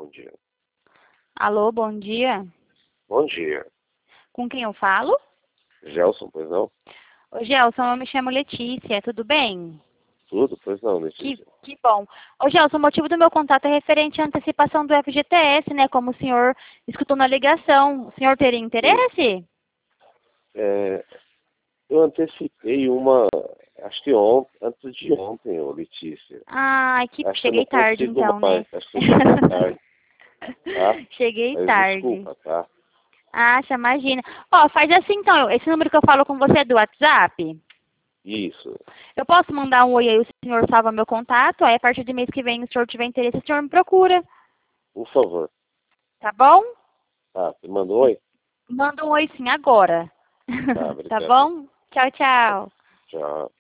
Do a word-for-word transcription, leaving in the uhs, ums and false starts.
Bom dia. Alô, bom dia. Bom dia. Com quem eu falo? Gelson, pois não? Ô, Gelson, eu me chamo Letícia, tudo bem? Tudo? Pois não, Que, Letícia. que bom. Ô, Gelson, o motivo do meu contato é referente à antecipação do F G T S, né? Como o senhor escutou na ligação. O senhor teria Sim. interesse? É, eu antecipei uma, acho que ontem, antes de ontem, ô, Letícia. Ai, que Acho que eu não cheguei tarde consigo então, né? mais. Acho que eu cheguei tarde, tá? Cheguei Mas tarde. desculpa, tá? Acha, imagina. Ó, faz assim então, esse número que eu falo com você é do WhatsApp? Isso. Eu posso mandar um oi aí, o senhor salva meu contato, aí a partir do mês que vem, se o senhor tiver interesse, o senhor me procura, Por favor. tá bom? Tá, você mandou oi? Manda um oi sim agora. Tá, Tá obrigado. bom? Tchau, tchau. Tchau.